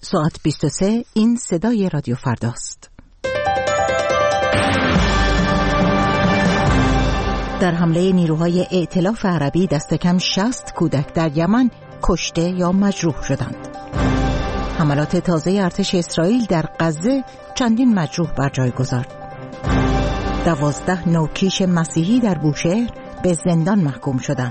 ساعت 23 این صدای رادیو فرداست. در حمله نیروهای ائتلاف عربی دست کم 60 کودک در یمن کشته یا مجروح شدند. حملات تازه ارتش اسرائیل در غزه چندین مجروح بر جای گذارد. 12 نوکیش مسیحی در بوشهر به زندان محکوم شدند.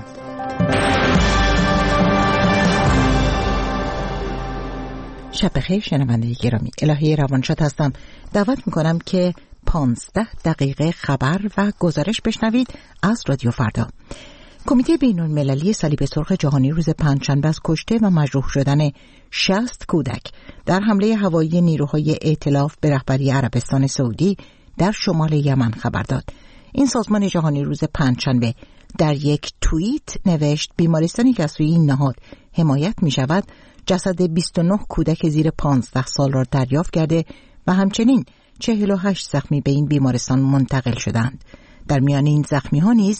شب بخیر شنونده گرامی، الهی روانشاد هستم. دعوت میکنم که 15 دقیقه خبر و گزارش بشنوید از رادیو فردا. کمیته بین‌المللی صلیب سرخ جهانی روز پنجشنبه از کشته و مجروح شدن 60 کودک در حمله هوایی نیروهای ائتلاف به رهبری عربستان سعودی در شمال یمن خبر داد. این سازمان جهانی روز پنجشنبه در یک توییت نوشت بیمارستانی که از سوی این نهاد حمایت می شود جسد 29 کودک زیر 15 سال را دریافت کرده و همچنین 48 زخمی به این بیمارستان منتقل شدند. در میان این زخمی ها نیز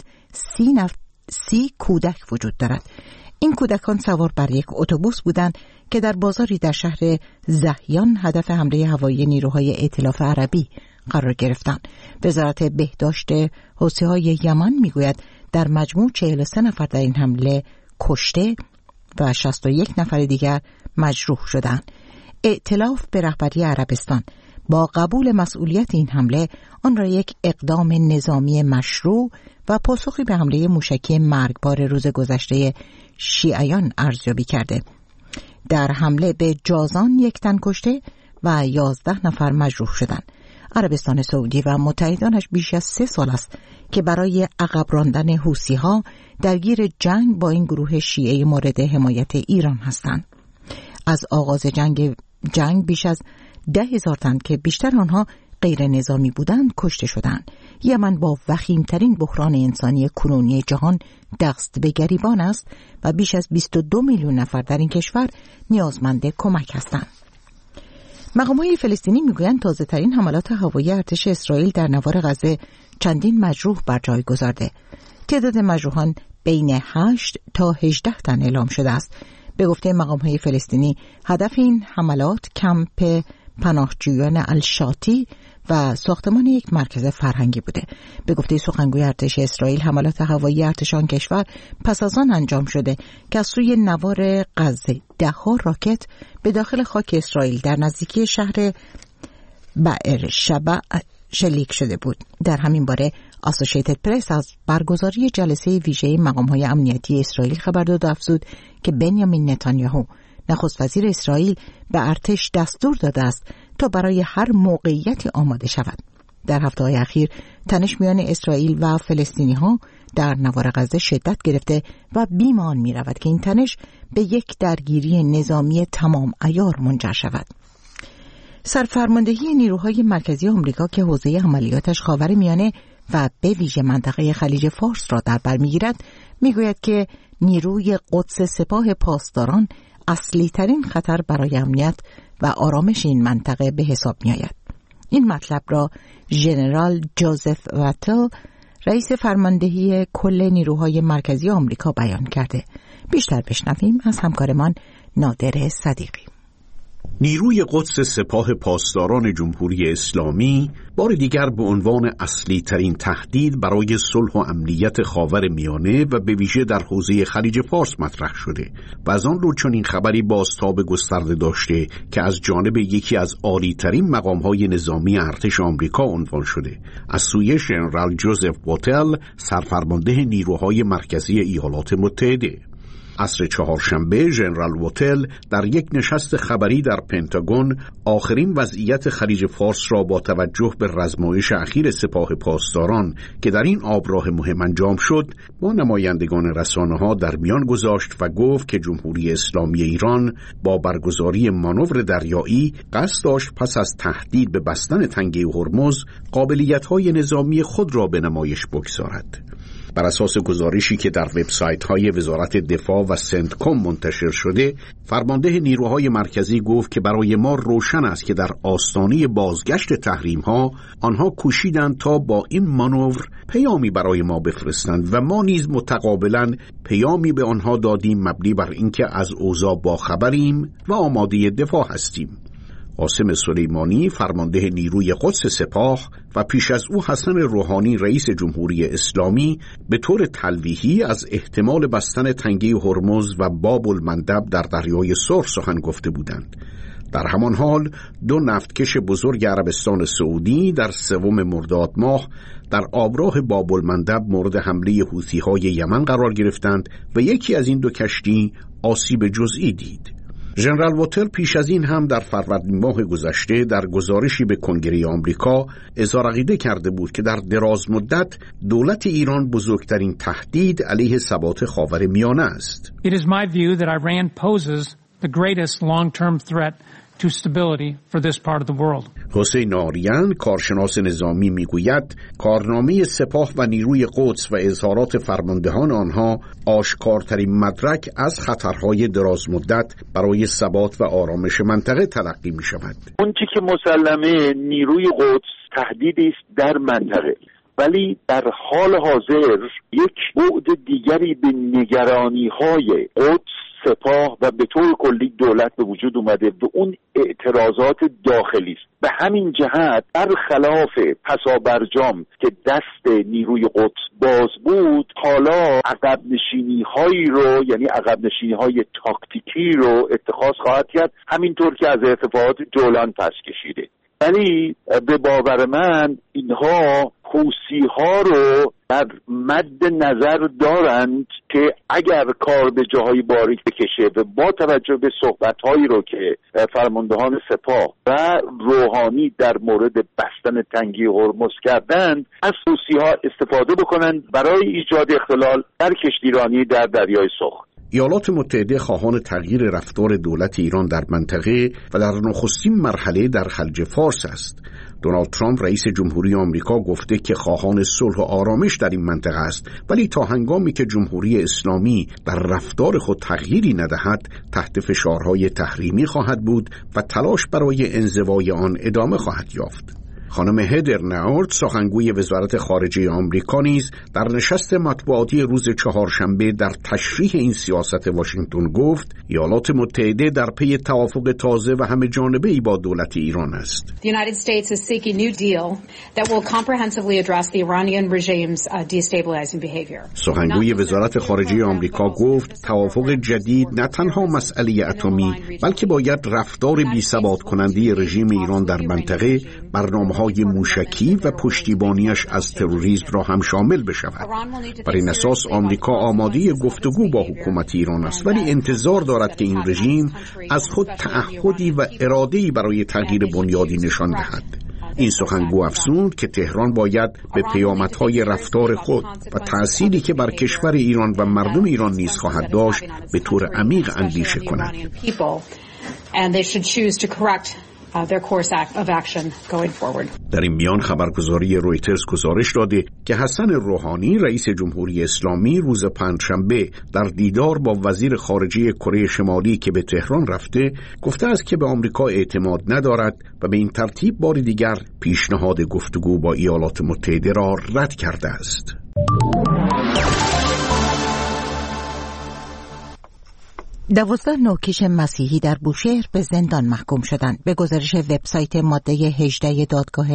30 کودک وجود دارد. این کودکان سوار بر یک اتوبوس بودند که در بازاری در شهر زهیان هدف حمله هوایی نیروهای ائتلاف عربی قرار گرفتند. وزارت بهداشت حوثی‌های یمن میگوید در مجموع 43 نفر در این حمله کشته و 61 نفر دیگر مجروح شدند. ائتلاف به رهبری عربستان با قبول مسئولیت این حمله آن را یک اقدام نظامی مشروع و پاسخی به حمله موشکی مرگبار روز گذشته شیعیان ارزیابی کرده. در حمله به جازان 1 تن کشته و 11 نفر مجروح شدند. عربستان سعودی و متحدانش بیش از 3 سال است که برای عقب راندن حوثی‌ها درگیر جنگ با این گروه شیعه مورد حمایت ایران هستند. از آغاز جنگ بیش از 10,000 تن که بیشتر آنها غیر نظامی بودند کشته شدند. یمن با وخیمترین بحران انسانی کنونی جهان دست به گریبان است و بیش از 22 میلیون نفر در این کشور نیازمند کمک هستند. مقام‌های فلسطینی میگویند تازه‌ترین حملات هوایی ارتش اسرائیل در نوار غزه چندین مجروح بر جای گذارده. تعداد مجروحان بین 8 تا 18 تن اعلام شده است. به گفته مقام‌های فلسطینی هدف این حملات کمپ پناهجویان الشاتی و ساختمان یک مرکز فرهنگی بوده. به گفته سخنگوی ارتش اسرائیل حملات هوایی ارتش آن کشور پس از آن انجام شده که از سوی نوار غزه 10 راکت به داخل خاک اسرائیل در نزدیکی شهر بئر شبع شلیک شده بود. در همین باره اسوسییتد پرس از برگزاری جلسه ویژه مقام‌های امنیتی اسرائیل خبر داد و افزود که بنیامین نتانیاهو نخست وزیر اسرائیل به ارتش دستور داده است تا برای هر موقعیتی آماده شود. در هفته‌های اخیر تنش میان اسرائیل و فلسطینی‌ها در نوار غزه شدت گرفته و بیم آن می‌رود که این تنش به یک درگیری نظامی تمام عیار منجر شود. سرفرماندهی نیروهای مرکزی آمریکا که حوزه عملیاتش خاورمیانه و به ویژه منطقه خلیج فارس را در بر می‌گیرد می‌گوید که نیروی قدس سپاه پاسداران اصلی ترین خطر برای امنیت و آرامش این منطقه به حساب می آید. این مطلب را ژنرال جوزف واتل رئیس فرماندهی کل نیروهای مرکزی آمریکا بیان کرده. بیشتر بشنویم از همکارمان نادر صدیقی. نیروی قدس سپاه پاسداران جمهوری اسلامی بار دیگر به عنوان اصلی ترین تهدید برای صلح و امنیت خاورمیانه و به ویژه در حوزه خلیج فارس مطرح شده و از آن رو چنین خبری بازتاب گسترده داشته که از جانب یکی از عالی‌ترین مقام‌های نظامی ارتش آمریکا عنوان شده از سوی ژنرال جوزف واتل سرفرمانده نیروهای مرکزی ایالات متحده. عصر چهارشنبه ژنرال واتل در یک نشست خبری در پنتاگون آخرین وضعیت خلیج فارس را با توجه به رزمایش اخیر سپاه پاسداران که در این آبراه مهم انجام شد با نمایندگان رسانه‌ها در میان گذاشت و گفت که جمهوری اسلامی ایران با برگزاری مانور دریایی قصد داشت پس از تهدید به بستن تنگه هرمز قابلیت‌های نظامی خود را به نمایش بگذارد. بر اساس گزارشی که در وبسایت‌های وزارت دفاع و سنتکام منتشر شده، فرمانده نیروهای مرکزی گفت که برای ما روشن است که در آستانه بازگشت تحریم‌ها آنها کوشیدند تا با این مانور پیامی برای ما بفرستند و ما نیز متقابلاً پیامی به آنها دادیم مبنی بر اینکه از اوضاع باخبریم و آماده دفاع هستیم. قاسم سلیمانی فرمانده نیروی قدس سپاه و پیش از او حسن روحانی رئیس جمهوری اسلامی به طور تلویحی از احتمال بستن تنگه هرمز و باب المندب در دریای سرخ سخن گفته بودند. در همان حال دو نفتکش بزرگ عربستان سعودی در 3 مرداد ماه در آبراه باب المندب مورد حمله حوثی‌های یمن قرار گرفتند و یکی از این 2 کشتی آسیب جزئی دید. ژنرال واتر پیش از این هم در فروردین ماه گذشته در گزارشی به کنگره آمریکا اظهار عقیده کرده بود که در دراز مدت دولت ایران بزرگترین تهدید علیه ثبات خاورمیانه است. It is my view that Iran poses the greatest long-term threat to stability for this part of the world. حسین آریان کارشناس نظامی میگوید کارنامه سپاه و نیروی قدس و اظهارات فرماندهان آنها آشکارترین مدرک از خطرهای دراز مدت برای ثبات و آرامش منطقه تلقی می شود. اون چیزی که مسلمه نیروی قدس تهدیدی است در منطقه، ولی در حال حاضر یک بعد دیگری به نگرانی‌های قدس، سپاه و به طور کلی دولت به وجود اومده و اون اعتراضات داخلی است. به همین جهت برخلاف پسابرجام که دست نیروی قدس باز بود، حالا عقب نشینی هایی رو، یعنی عقب نشینی های تاکتیکی رو اتخاذ خواهد کرد، همینطور که از ارتفاعات جولان پس کشیده. ولی به باور من اینها حوثی ها رو در مد نظر دارند که اگر کار به جاهای باریک بکشه و با توجه به صحبت‌هایی رو که فرماندهان سپاه و روحانی در مورد بستن تنگه هرمز کردند، از حوثی ها استفاده بکنند برای ایجاد اختلال در کشتیرانی در دریای سرخ. ایالات متحده خواهان تغییر رفتار دولت ایران در منطقه و در نخستین مرحله در خلیج فارس است. دونالد ترامپ رئیس جمهوری آمریکا گفته که خواهان صلح و آرامش در این منطقه است، ولی تا هنگامی که جمهوری اسلامی در رفتار خود تغییری ندهد تحت فشارهای تحریمی خواهد بود و تلاش برای انزوای آن ادامه خواهد یافت. خانم هدر ناورد سخنگوی وزارت خارجه آمریکا نیز در نشست مطبوعاتی روز چهارشنبه در تشریح این سیاست واشنگتن گفت ایالات متحده در پی توافق تازه و همه جانبه‌ای با دولت ایران است. The United States is seeking a new deal that will comprehensively address the Iranian regime's destabilizing behavior. سخنگوی وزارت خارجه آمریکا گفت توافق جدید نه تنها مسئله اتمی بلکه باید رفتار بی‌ثبات کننده رژیم ایران در منطقه، برنامه‌های موشکی و پشتیبانیش از تروریسم را هم شامل بشود. بر این اساس آمریکا آماده گفتگو با حکومت ایران است، ولی انتظار دارد که این رژیم از خود تعهدی و اراده‌ای برای تغییر بنیادی نشان دهد. این سخنگو افزود که تهران باید به پیامدهای رفتار خود و تأثیری که بر کشور ایران و مردم ایران نیز خواهد داشت به طور عمیق اندیشه کند. their course of action going forward. در این میان خبرگزاری رویترز گزارش داده که حسن روحانی رئیس جمهوری اسلامی روز پنجشنبه در دیدار با وزیر خارجه کره شمالی که به تهران رفته گفته است که به آمریکا اعتماد ندارد و به این ترتیب بار دیگر پیشنهاد گفتگو با ایالات متحده را رد کرده است. 12 نوکیش مسیحی در بوشهر به زندان محکوم شدند. به گزارش وبسایت ماده 18 دادگاه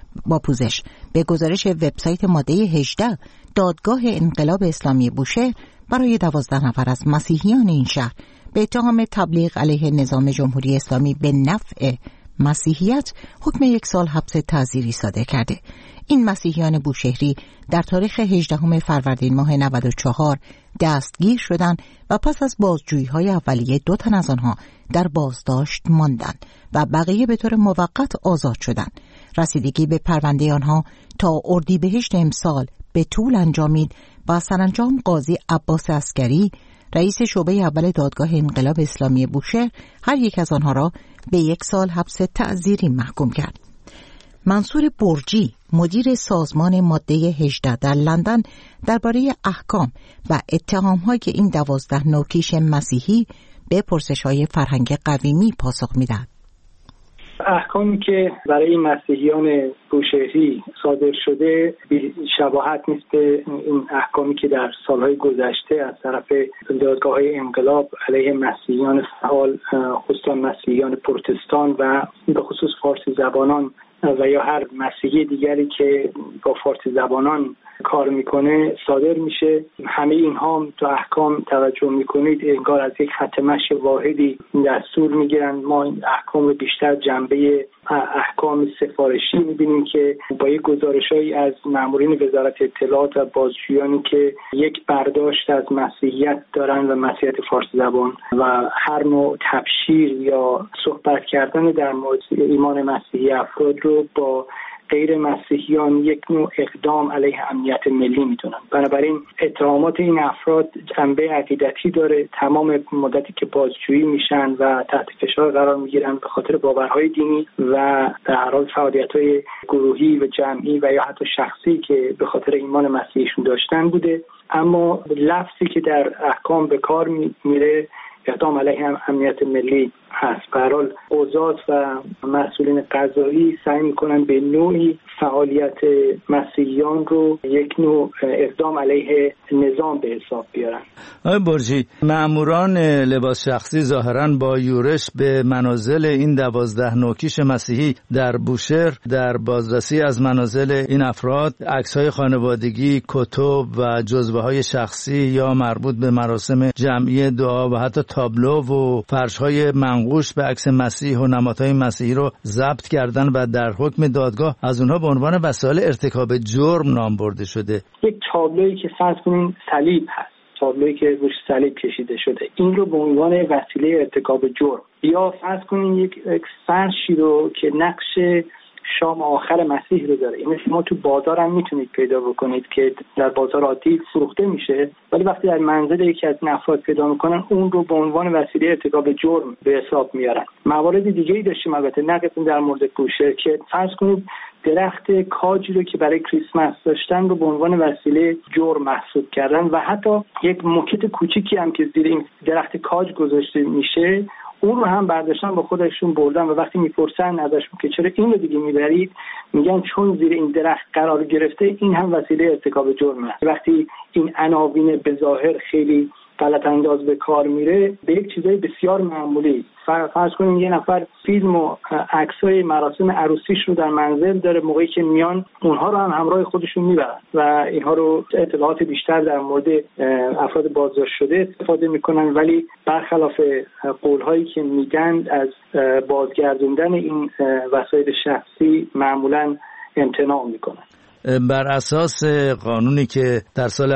دادگاه انقلاب اسلامی بوشهر برای 12 نفر از مسیحیان این شهر به اتهام تبلیغ علیه نظام جمهوری اسلامی به نفع مسیحیت حکم 1 سال حبس تعزیری صادر کرده. این مسیحیان بوشهری در تاریخ 18 فروردین ماه 94 دستگیر شدند و پس از بازجویی‌های اولیه 2 تن از آنها در بازداشت ماندند و بقیه به طور موقت آزاد شدند. رسیدگی به پرونده آنها تا اردیبهشت امسال به طول انجامید و سرانجام قاضی عباس عسکری رئیس شعبه اول دادگاه انقلاب اسلامی بوشهر هر یک از آنها را به 1 سال حبس تعزیری محکوم کرد. منصور برجی مدیر سازمان ماده 18 در لندن درباره احکام و اتهام‌های این 12 نوکیش مسیحی به پرسش‌های فرهنگ قویمی پاسخ می‌دهد. احکامی که برای مسیحیان بوشهری صادر شده شباهت نیست به این احکامی که در سالهای گذشته از طرف دادگاه‌های انقلاب علیه مسیحیان فعال، خصوصا مسیحیان پروتستان و به خصوص فارسی زبانان و یا هر مسیحی دیگری که با فارسی زبانان کار میکنه صادر میشه. همه اینها تو احکام توجه میکنید انگار از یک خط مشی واحدی دستور میگیرن. ما این احکام رو بیشتر جنبه احکام سفارشی میبینیم که با یک گزارشایی از مامورین وزارت اطلاعات و بازجویانی که یک برداشت از مسیحیت دارن و مسیحیت فارسی زبان و هر نوع تبشیر یا صحبت کردن در مورد ایمان مسیحی افراد رو با غیر مسیحیان یک نوع اقدام علیه امنیت ملی میدونن. بنابراین اتهامات این افراد جنبه عقیدتی داره. تمام مدتی که بازجویی میشن و تحت فشار قرار میگیرن به خاطر باورهای دینی و در هر حال فعالیت‌های گروهی و جمعی و یا حتی شخصی که به خاطر ایمان مسیحیشون داشتن بوده. اما لفظی که در احکام به کار میره اقدام علیه امنیت ملی هست. به هر حال قضات و مسئولین قضایی سعی میکنن به نوعی فعالیت مسیحیان رو یک نوع اقدام علیه نظام به حساب بیارن. آقای برجی، ماموران لباس شخصی ظاهراً با یورش به منازل این 12 نوکیش مسیحی در بوشهر در بازرسی از منازل این افراد عکس‌های خانوادگی، کتب و جزوه‌های شخصی یا مربوط به مراسم جمعی دعا و حتی تابلو و فرش‌های منقوش به عکس مسیح و نمادهای مسیحی رو ضبط کردن و در حکم دادگاه از اونها به عنوان وسایل ارتکاب جرم نام برده شده. یک تابلویی که فرض کنین صلیب هست، تابلویی که روش صلیب کشیده شده، این رو به عنوان وسیله ارتکاب جرم، یا فرض کنین یک فرشی رو که نقش شام آخر مسیح رو داره، این شما تو بازار هم میتونید پیدا بکنید که در بازار عادی فروخته میشه، ولی وقتی در منزل یکی از افراد پیدا میکنن اون رو به عنوان وسیله ارتکاب جرم به حساب میارن. موارد دیگه‌ای داشتیم البته نگفتیم در مورد بوشهر که فرض کنید درخت کاجی رو که برای کریسمس داشتن رو به عنوان وسیله جرم محسوب کردن و حتی یک موکت کوچیکی هم که زیر این درخت کاج گذاشته میشه اون رو هم برداشتن با خودشون بردن و وقتی میپرسن ازشون که چرا این رو دیگه میبرید میگن چون زیر این درخت قرار گرفته این هم وسیله ارتکاب جرمه. وقتی این عناوین به ظاهر خیلی غلط انداز به کار میره به یک چیزای بسیار معمولی، فرض کنیم یه نفر فیلم و عکسای مراسم عروسیش رو در منزل داره، موقعی که میان اونها رو هم همراه خودشون میبرن و اینها رو اطلاعات بیشتر در مورد افراد بازداشت شده استفاده میکنن، ولی برخلاف قولهایی که میگن از بازگردوندن این وسایل شخصی معمولا امتناع میکنن. بر اساس قانونی که در سال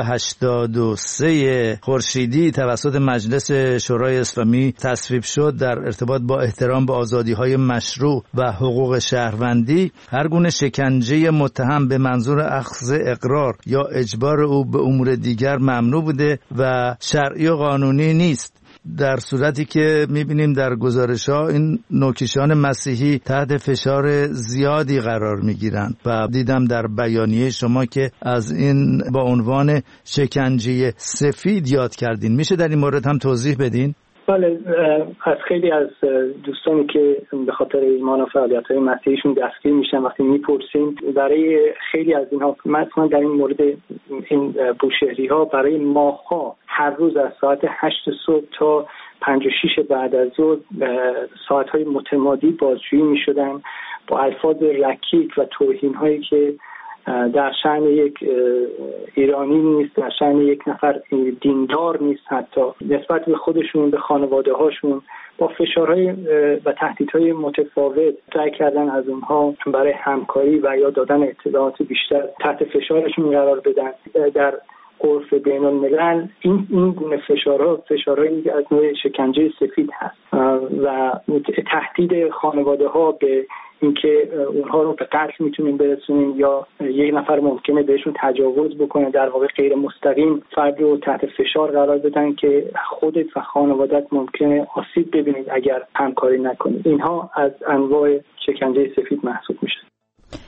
83 خورشیدی توسط مجلس شورای اسلامی تصویب شد در ارتباط با احترام به آزادی‌های مشروع و حقوق شهروندی، هر گونه شکنجه متهم به منظور اخذ اقرار یا اجبار او به امور دیگر ممنوع بوده و شرعی و قانونی نیست، در صورتی که می‌بینیم در گزارش‌ها این نوکیشان مسیحی تحت فشار زیادی قرار می‌گیرند و دیدم در بیانیه شما که از این با عنوان شکنجه سفید یاد کردین. میشه در این مورد هم توضیح بدین؟ بله، از خیلی از دوستانی که به خاطر ایمان و فعالیت‌های مسیحیشون دستگیر میشن وقتی میپرسیم، برای خیلی از اینها مثلا در این مورد این بوشهری‌ها برای ماه‌ها هر روز از ساعت 8 صبح تا 5 و 6 بعد از ظهر ساعت‌های متمادی بازجویی می‌شدن با الفاظ رکیک و توهین‌هایی که در شأن یک ایرانی نیست، در شأن یک نفر دیندار نیست، حتی نسبت به خودشون، به خانواده هاشون با فشارهای و تهدیدهای متفاوت سعی کردن از اونها برای همکاری و یا دادن اطلاعات بیشتر تحت فشارشون قرار بدن. در عرف بین الملل این گونه فشارهایی از نوع شکنجه سفید هست و تهدید خانواده ها به اینکه اونها رو به قتل میتونیم برسونیم یا یک نفر ممکنه بهشون تجاوز بکنه، در واقع غیر مستقیم فرد رو تحت فشار قرار بدن که خودت و خانوادت ممکنه آسیب ببینید اگر همکاری نکنید. اینها از انواع شکنجه سفید محسوب میشه.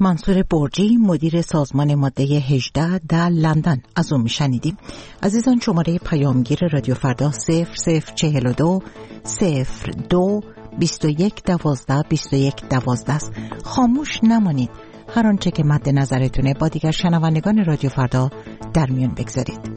منصور برجی مدیر سازمان ماده 18 در لندن از اون میشنیدیم. عزیزان شماره پیامگیر رادیو فردا 0042 02 21 12 21 12 است. خاموش نمانید، هر آنچه که مد نظرتونه با دیگر شنوندگان رادیو فردا در میان بگذارید.